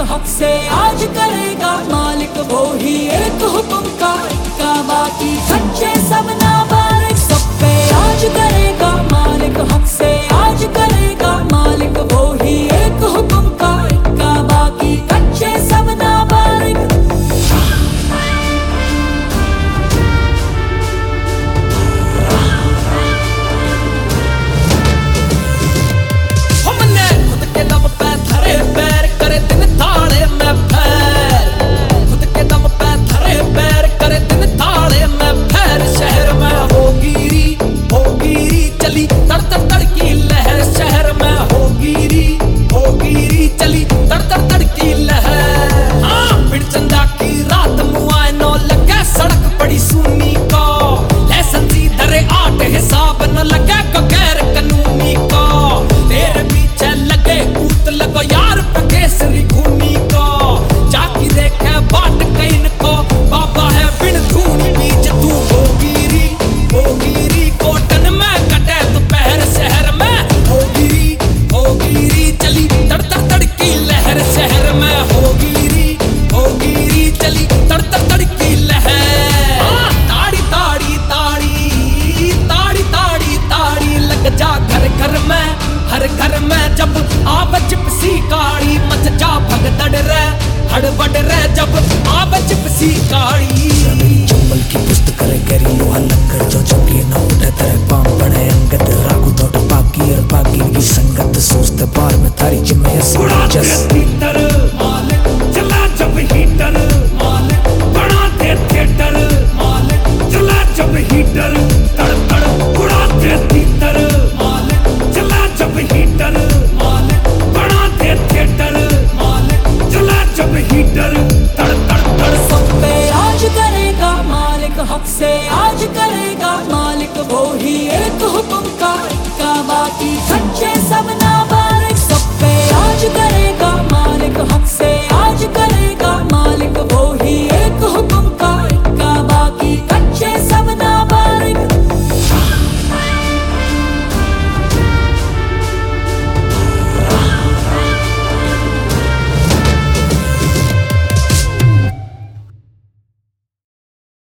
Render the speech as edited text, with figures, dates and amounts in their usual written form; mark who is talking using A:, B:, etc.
A: हक से आज करेगा मालिक वो ही एक हुक्म का इक्का बाकी सच्चे सब नाबालिग सब पे आज करेगा मालिक हक से आज करेगा मालिक वो ही एक हुक्म का इक्का बाकी कच्चे सब नाबालिग।
B: हमने खुद के दम पे धरे पैर करे दिन ताड़े में फैर, खुद के दम पे धरे पैर करे दिन ताड़े में फैर। शहर में होगिरी चली तड़ तड़ तड़ की लहर, शहर में होगिरी चली तड़ तड़ तड़ की लहर। हाँ फिर चंदा की रात मुआयनो लगे सड़क बड़ी सुनी को, लहसन सी धरे 8 हिसाब न लगे को गैर कानूनी को। तेरे पीछे लगे कूत लगो यार पे केसरी खूनी को, जाकी देखे बाट कहीं को बाबा है बिन धूनी बीच तू होगिरी कोटन में कटे दोपहर। शहर में होगिरी चली तड़ तड़ तड़ की लहर, शहर में होगिरी चली तड़ तड़ तड़ की लहर। ताड़ी ताड़ी ताड़ी ताड़ी ताड़ी ताड़ी लग जा घर घर में, हर घर में जब आव चिपसी काड़ी मच जा भगदड़ रे हड़बड़ रे जब आव चिपसी काड़ी।
C: चंबल की पुस्त करे गरी लोहा लंगर जो चौकी न उठे तेरे पाम बने अंगत रागु तो पाकी और पाकी की संगत सोचते बार में थारी जिम्मे जस